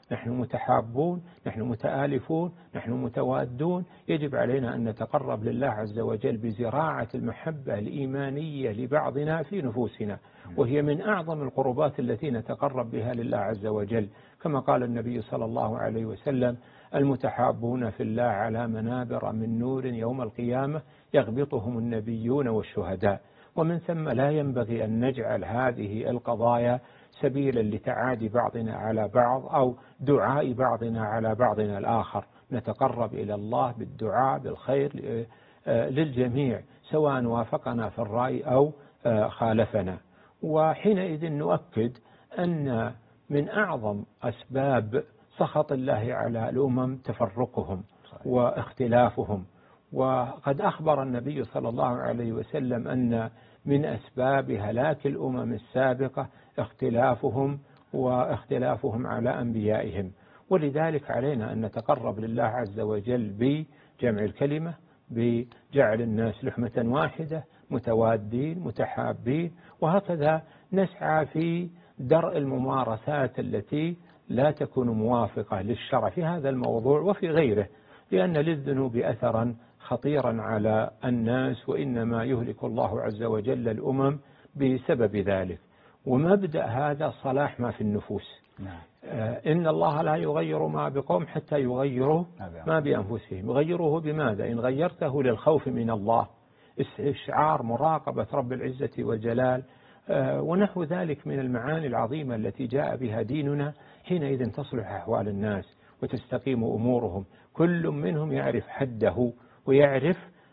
نحن متحابون، نحن متآلفون، نحن متوادون. يجب علينا أن نتقرب لله عز وجل بزراعة المحبة الإيمانية لبعضنا في نفوسنا، وهي من أعظم القربات التي نتقرب بها لله عز وجل، كما قال النبي صلى الله عليه وسلم: المتحابون في الله على منابر من نور يوم القيامة يغبطهم النبيون والشهداء. ومن ثم لا ينبغي أن نجعل هذه القضايا سبيلا لتعادي بعضنا على بعض أو دعاء بعضنا على بعضنا الآخر. نتقرب إلى الله بالدعاء بالخير للجميع سواء وافقنا في الرأي أو خالفنا. وحينئذ نؤكد أن من أعظم أسباب سخط الله على الأمم تفرقهم واختلافهم. وقد أخبر النبي صلى الله عليه وسلم أن من أسباب هلاك الأمم السابقة اختلافهم واختلافهم على أنبيائهم. ولذلك علينا أن نتقرب لله عز وجل بجمع الكلمة، بجعل الناس لحمة واحدة متوادين متحابين، وهكذا نسعى في درء الممارسات التي لا تكون موافقة للشرع في هذا الموضوع وفي غيره، لأن للذنوب أثرا خطيرا على الناس، وإنما يهلك الله عز وجل الأمم بسبب ذلك. ومبدأ هذا صلاح ما في النفوس. نعم. إن الله لا يغير ما بقوم حتى يغيروا ما بأنفسهم. يغيروه بماذا؟ إن غيرته للخوف من الله، استشعار مراقبة رب العزة والجلال ونحو ذلك من المعاني العظيمة التي جاء بها ديننا، حينئذ تصلح أحوال الناس وتستقيم أمورهم. كل منهم يعرف حده ويعرف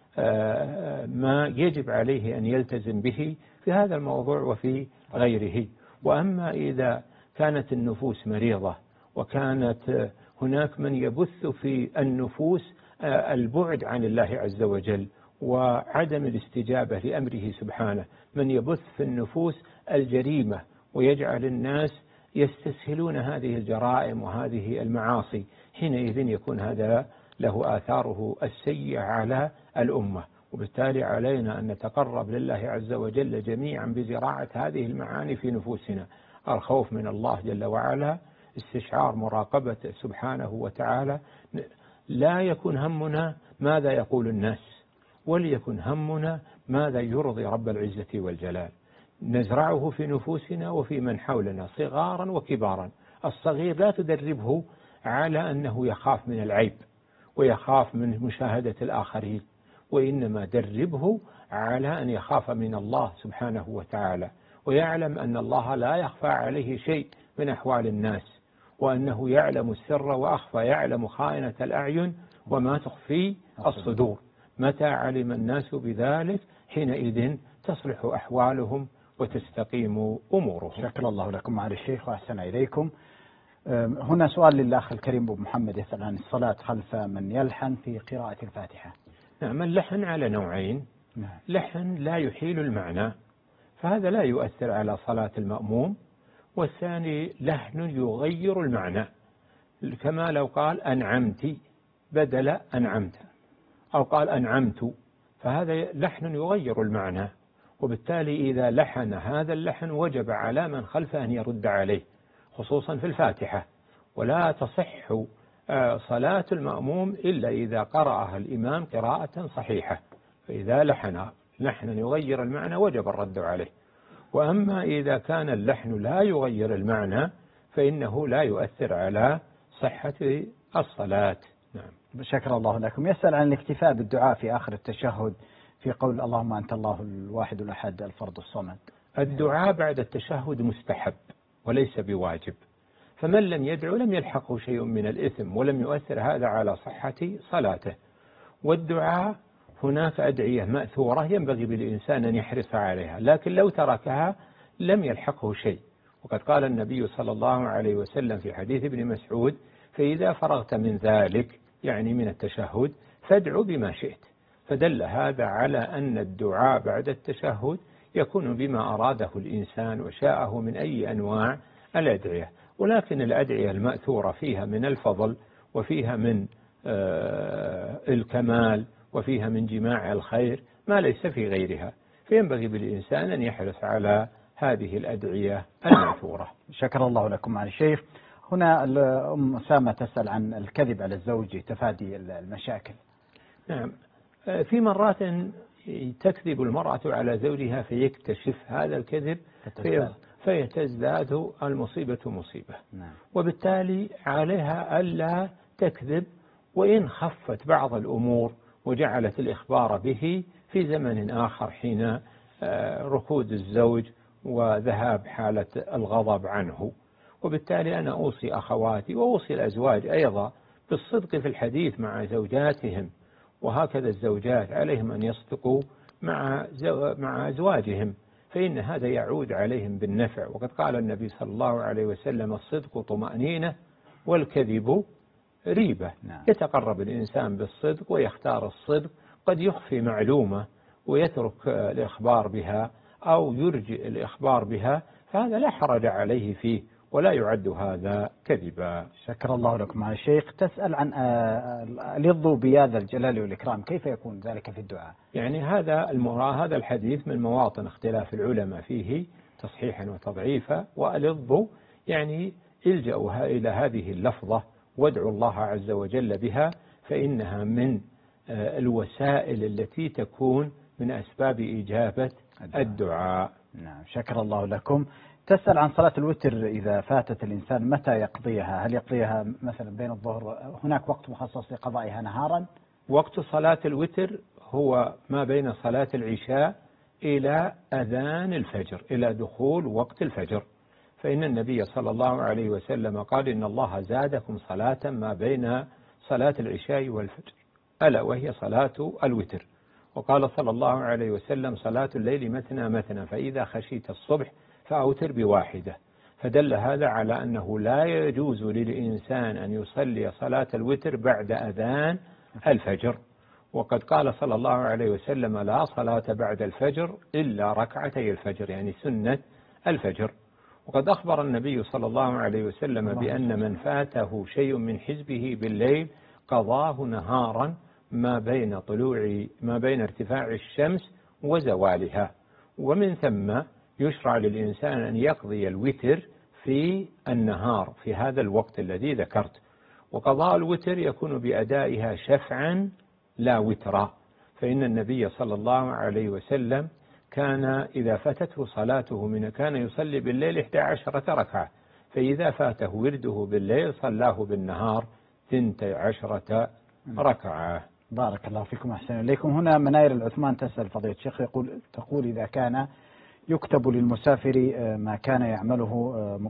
ما يجب عليه أن يلتزم به في هذا الموضوع وفي غيره. وأما إذا كانت النفوس مريضة وكانت هناك من يبث في النفوس البعد عن الله عز وجل وعدم الاستجابة لأمره سبحانه، من يبث في النفوس الجريمة ويجعل الناس يستسهلون هذه الجرائم وهذه المعاصي، حينئذ يكون هذا له آثاره السيئة على الأمة. وبالتالي علينا أن نتقرب لله عز وجل جميعا بزراعة هذه المعاني في نفوسنا: الخوف من الله جل وعلا، استشعار مراقبته سبحانه وتعالى. لا يكون همنا ماذا يقول الناس، وليكن همنا ماذا يرضي رب العزة والجلال. نزرعه في نفوسنا وفي من حولنا صغارا وكبارا. الصغير لا تدربه على أنه يخاف من العيب ويخاف من مشاهدة الآخرين، وإنما دربه على أن يخاف من الله سبحانه وتعالى، ويعلم أن الله لا يخفى عليه شيء من أحوال الناس، وأنه يعلم السر وأخفى، يعلم خائنة الأعين وما تخفي الصدور. متى علم الناس بذلك حينئذ تصلح أحوالهم وتستقيم أمورهم. شكرا الله لكم معالي الشيخ وأحسن إليكم. هنا سؤال للأخ الكريم أبو محمد يسأل عن الصلاة خلف من يلحن في قراءة الفاتحة. نعم، اللحن على نوعين. نعم. لحن لا يحيل المعنى فهذا لا يؤثر على صلاة المأموم، والثاني لحن يغير المعنى، كما لو قال أنعمت بدل أنعمت، أو قال أنعمت، فهذا لحن يغير المعنى. وبالتالي إذا لحن هذا اللحن وجب على من خلفه أن يرد عليه، خصوصا في الفاتحة. ولا تصح صلاة المأموم إلا إذا قرأها الإمام قراءة صحيحة، فإذا لحن لحنا يغير المعنى وجب الرد عليه. وأما إذا كان اللحن لا يغير المعنى فإنه لا يؤثر على صحة الصلاة. نعم. شكر الله لكم. يسأل عن الاكتفاء بالدعاء في آخر التشهد في قول اللهم أنت الله الواحد الأحد الفرد الصمد. الدعاء بعد التشهد مستحب وليس بواجب، فمن لم يدعو لم يلحقه شيء من الإثم ولم يؤثر هذا على صحة صلاته. والدعاء هناك أدعية مأثورة ينبغي بالإنسان أن يحرص عليها، لكن لو تركها لم يلحقه شيء. وقد قال النبي صلى الله عليه وسلم في حديث ابن مسعود: فإذا فرغت من ذلك، يعني من التشهد، فادعوا بما شئت. فدل هذا على أن الدعاء بعد التشهد يكون بما أراده الإنسان وشاءه من أي أنواع الأدعية. ولكن الأدعية المأثورة فيها من الفضل وفيها من الكمال وفيها من جماع الخير ما ليس في غيرها، فينبغي بالإنسان أن يحرص على هذه الأدعية المأثورة. شكر الله لكم معالي الشيخ. هنا أم أسامة تسأل عن الكذب على الزوج تفادي المشاكل. نعم، في مرات تكذب المرأة على زوجها فيكتشف هذا الكذب فيتزداد المصيبة مصيبة. نعم. وبالتالي عليها ألا تكذب، وإن خفت بعض الأمور وجعلت الإخبار به في زمن آخر حين ركود الزوج وذهاب حالة الغضب عنه. وبالتالي أنا أوصي أخواتي وأوصي الأزواج أيضا بالصدق في الحديث مع زوجاتهم، وهكذا الزوجات عليهم أن يصدقوا مع مع أزواجهم، فإن هذا يعود عليهم بالنفع. وقد قال النبي صلى الله عليه وسلم: الصدق طمأنينة والكذب ريبة. نعم. يتقرب الإنسان بالصدق ويختار الصدق، قد يخفي معلومة ويترك الإخبار بها أو يرجئ الإخبار بها، فهذا لا حرج عليه فيه ولا يعد هذا كذبا. شكر الله لكم. مع الشيخ تسأل عن اللظ بياذ الجلال والإكرام، كيف يكون ذلك في الدعاء؟ يعني هذا المراد، هذا الحديث من مواطن اختلاف العلماء فيه تصحيحا وتضعيفا. والظ يعني الجأوا إلى هذه اللفظة وادعوا الله عز وجل بها، فإنها من الوسائل التي تكون من أسباب إجابة الدعاء. نعم، شكر الله لكم. تسأل عن صلاة الوتر إذا فاتت الإنسان متى يقضيها؟ هل يقضيها مثلا بين الظهر، هناك وقت مخصص لقضائها نهارا؟ وقت صلاة الوتر هو ما بين صلاة العشاء إلى أذان الفجر، إلى دخول وقت الفجر، فإن النبي صلى الله عليه وسلم قال: إن الله زادكم صلاة ما بين صلاة العشاء والفجر، ألا وهي صلاة الوتر. وقال صلى الله عليه وسلم: صلاة الليل مثنى مثنى، فإذا خشيت الصبح فأوتر بواحدة. فدل هذا على أنه لا يجوز للإنسان أن يصلي صلاة الوتر بعد أذان الفجر. وقد قال صلى الله عليه وسلم: لا صلاة بعد الفجر إلا ركعتي الفجر، يعني سنة الفجر. وقد أخبر النبي صلى الله عليه وسلم بأن من فاته شيء من حزبه بالليل قضاه نهارا ما بين طلوع ما بين ارتفاع الشمس وزوالها. ومن ثم يشرع للإنسان أن يقضي الوتر في النهار في هذا الوقت الذي ذكرت. وقضاء الوتر يكون بأدائها شفعا لا وترا، فإن النبي صلى الله عليه وسلم كان إذا فاتته صلاته من كان يصلي بالليل إحدى عشرة ركعة، فإذا فاته ورده بالليل صلاه بالنهار ثنتي عشرة ركعة. بارك الله فيكم، أحسن إليكم. هنا مناير العثمان تسأل فضيلة الشيخ، يقول تقول إذا كان يكتب للمسافر ما كان يعمله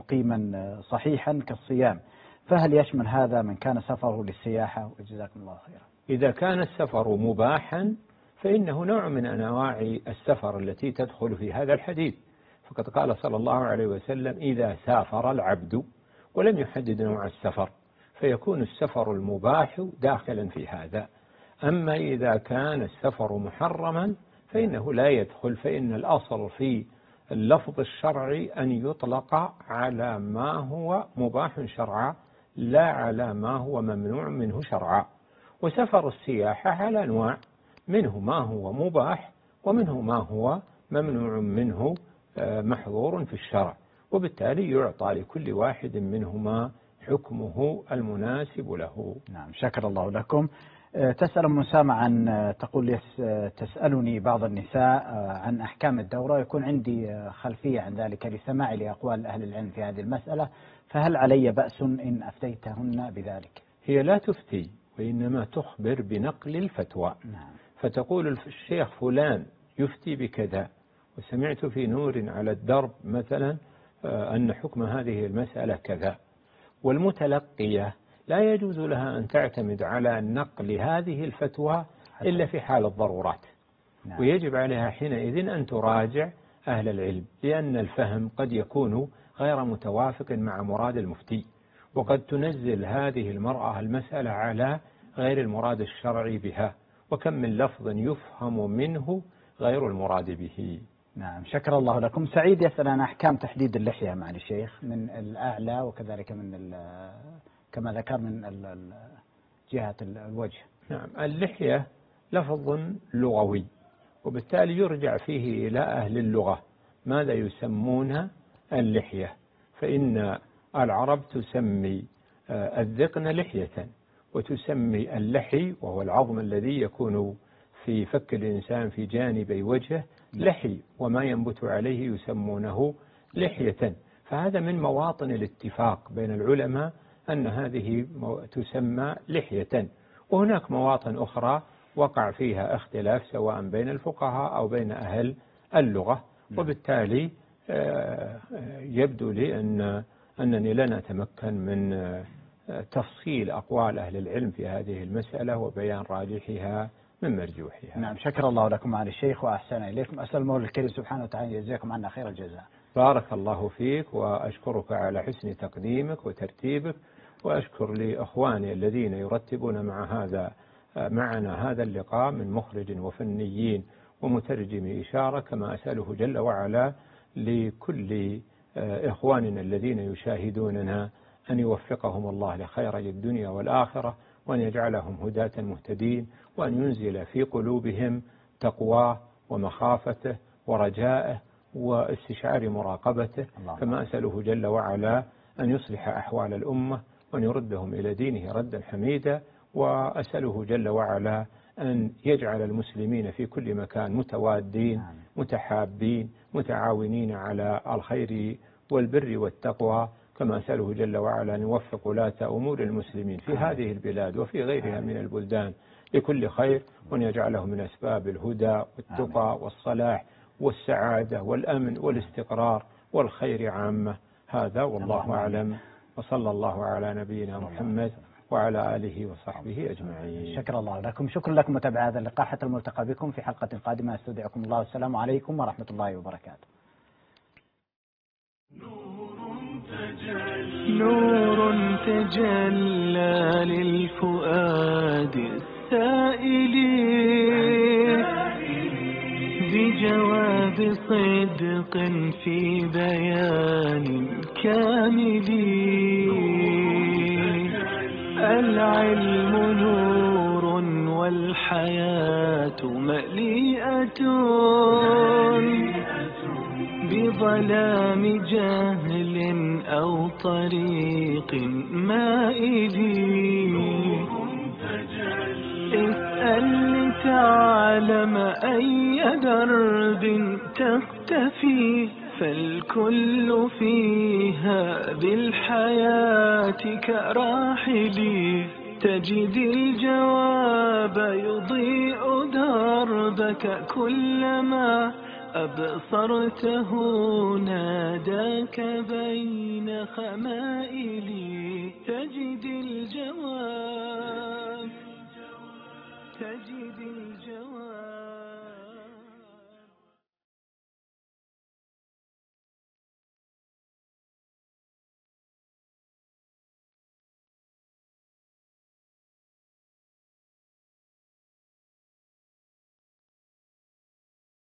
مقيما صحيحا كالصيام، فهل يشمل هذا من كان سفره للسياحة؟ وجزاكم الله خيرا. إذا كان السفر مباحا فإنه نوع من أنواع السفر التي تدخل في هذا الحديث، فقد قال صلى الله عليه وسلم: إذا سافر العبد، ولم يحدد نوع السفر، فيكون السفر المباح داخلا في هذا. أما إذا كان السفر محرما فإنه لا يدخل، فإن الأصل في اللفظ الشرعي أن يطلق على ما هو مباح شرعا لا على ما هو ممنوع منه شرعا. وسفر السياحة على أنواع، منه ما هو مباح ومنه ما هو ممنوع منه محظور في الشرع، وبالتالي يعطى لكل واحد منهما حكمه المناسب له. نعم، شكر الله لكم. تسأل أم أسامة عن تقول تسألني بعض النساء عن أحكام الدورة، يكون عندي خلفية عن ذلك لسماعي لأقوال أهل العلم في هذه المسألة، فهل علي بأس إن أفتيتهن بذلك؟ هي لا تفتي، وإنما تخبر بنقل الفتوى. نعم. فتقول الشيخ فلان يفتي بكذا، وسمعت في نور على الدرب مثلا أن حكم هذه المسألة كذا. والمتلقية لا يجوز لها أن تعتمد على نقل هذه الفتوى إلا في حال الضرورات. نعم. ويجب عليها حينئذ أن تراجع أهل العلم، لأن الفهم قد يكون غير متوافق مع مراد المفتي، وقد تنزل هذه المرأة المسألة على غير المراد الشرعي بها، وكم من لفظ يفهم منه غير المراد به. نعم، شكر الله لكم. سعيد يسأل عن أحكام تحديد اللحية مع الشيخ، من الأعلى وكذلك من كما ذكر من جهة الوجه. نعم، اللحية لفظ لغوي، وبالتالي يرجع فيه إلى أهل اللغة ماذا يسمون اللحية، فإن العرب تسمي الذقن لحية، وتسمي اللحي وهو العظم الذي يكون في فك الإنسان في جانبي وجهه لحي، وما ينبت عليه يسمونه لحية. فهذا من مواطن الاتفاق بين العلماء أن هذه تسمى لحية. وهناك مواطن أخرى وقع فيها اختلاف سواء بين الفقهاء أو بين أهل اللغة، وبالتالي يبدو لي أن أنني لن أتمكن من تفصيل أقوال أهل العلم في هذه المسألة وبيان راجحها من مرجوحها. نعم، شكر الله لكم معالي الشيخ وأحسن إليكم. أسأل المولى الكريم سبحانه وتعالى يجزاكم عنا خير الجزاء. بارك الله فيك، وأشكرك على حسن تقديمك وترتيبك، وأشكر لأخواني الذين يرتبون مع هذا معنا هذا اللقاء من مخرج وفنيين ومترجم إشارة، كما أسأله جل وعلا لكل إخواننا الذين يشاهدوننا أن يوفقهم الله لخيري الدنيا والآخرة، وأن يجعلهم هداة مهتدين، وأن ينزل في قلوبهم تقواه ومخافته ورجائه واستشعار مراقبته، كما أسأله جل وعلا أن يصلح أحوال الأمة وأن يردهم إلى دينه ردا حميدا، وأسأله جل وعلا أن يجعل المسلمين في كل مكان متوادين متحابين متعاونين على الخير والبر والتقوى، كما أسأله جل وعلا أن يوفق ولاة أمور المسلمين في هذه البلاد وفي غيرها من البلدان لكل خير، وأن يجعله من أسباب الهدى والتقى والصلاح والسعادة والأمن والاستقرار والخير عامة. هذا والله أعلم، وصلى الله على نبينا محمد وعلى آله وصحبه أجمعين. شكر الله لكم. شكرا لكم متابعي هذا اللقاء، حتى الملتقى بكم في حلقة قادمة. استودعكم الله، والسلام عليكم ورحمة الله وبركاته. نور تجلى للفؤاد السائل بجواب صدق في بيان كامل. العلم نور والحياة مليئة بظلام جهل أو طريق مائل. اسأل لتعلم أي درب تختفي، فالكل فيها بالحياة كراحل. تجد الجواب يضيء دربك كلما أبصرته ناداك بين خمائل. تجد الجواب تجد